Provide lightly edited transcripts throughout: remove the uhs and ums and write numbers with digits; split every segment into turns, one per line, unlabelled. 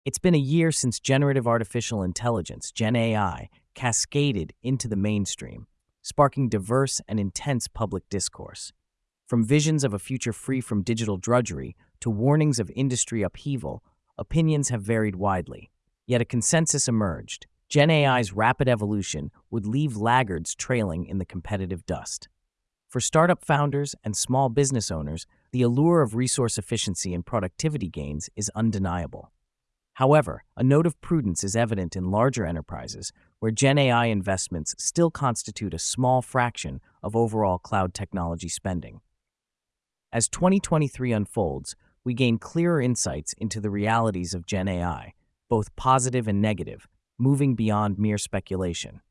It's been a year since generative artificial intelligence, Gen AI, cascaded into the mainstream, sparking diverse and intense public discourse. From visions of a future free from digital drudgery to warnings of industry upheaval, opinions have varied widely. Yet a consensus emerged. Gen AI's rapid evolution would leave laggards trailing in the competitive dust. For startup founders and small business owners, the allure of resource efficiency and productivity gains is undeniable. However, a note of prudence is evident in larger enterprises where Gen AI investments still constitute a small fraction of overall cloud technology spending. As 2023 unfolds, we gain clearer insights into the realities of Gen AI, both positive and negative, moving beyond mere speculation.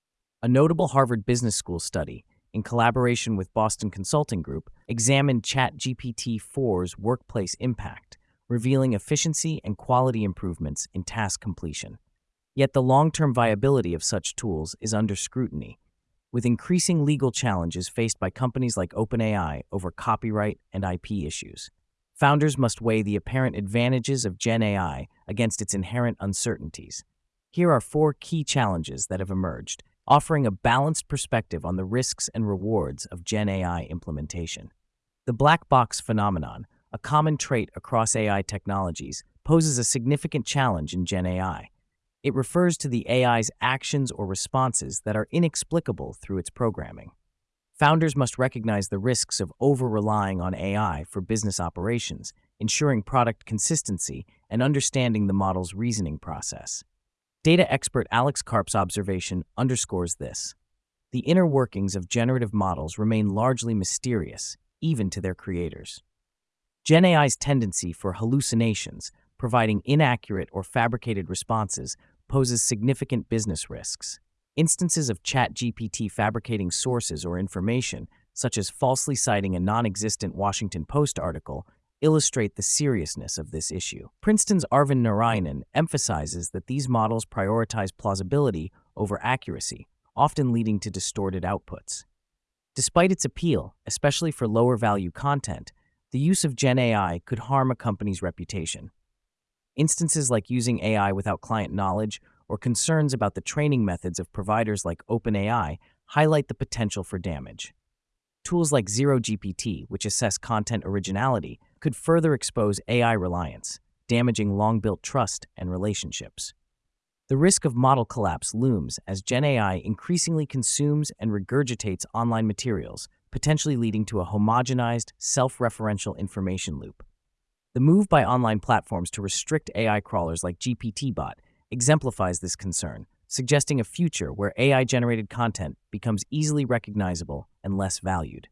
A notable Harvard Business School study, in collaboration with Boston Consulting Group, examined ChatGPT-4's workplace impact, revealing efficiency and quality improvements in task completion. Yet the long-term viability of such tools is under scrutiny, with increasing legal challenges faced by companies like OpenAI over copyright and IP issues. Founders must weigh the apparent advantages of Gen AI against its inherent uncertainties. Here are 4 key challenges that have emerged, offering a balanced perspective on the risks and rewards of Gen AI implementation. The black box phenomenon, a common trait across AI technologies, poses a significant challenge in Gen AI. It refers to the AI's actions or responses that are inexplicable through its programming. Founders must recognize the risks of over-relying on AI for business operations, ensuring product consistency and understanding the model's reasoning process. Data expert Alex Karp's observation underscores this. The inner workings of generative models remain largely mysterious, even to their creators. Gen AI's tendency for hallucinations, providing inaccurate or fabricated responses, poses significant business risks. Instances of ChatGPT fabricating sources or information, such as falsely citing a non-existent Washington Post article, illustrate the seriousness of this issue. Princeton's Arvind Narayanan emphasizes that these models prioritize plausibility over accuracy, often leading to distorted outputs. Despite its appeal, especially for lower-value content, the use of Gen AI could harm a company's reputation. Instances like using AI without client knowledge or concerns about the training methods of providers like OpenAI highlight the potential for damage. Tools like ZeroGPT, which assess content originality, could further expose AI reliance, damaging long-built trust and relationships. The risk of model collapse looms as Gen AI increasingly consumes and regurgitates online materials, potentially leading to a homogenized, self-referential information loop. The move by online platforms to restrict AI crawlers like GPTbot exemplifies this concern, suggesting a future where AI-generated content becomes easily recognizable and less valued.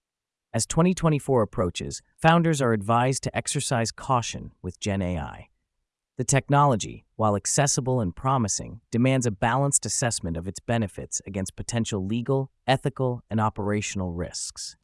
As 2024 approaches, founders are advised to exercise caution with Gen AI. The technology, while accessible and promising, demands a balanced assessment of its benefits against potential legal, ethical, and operational risks.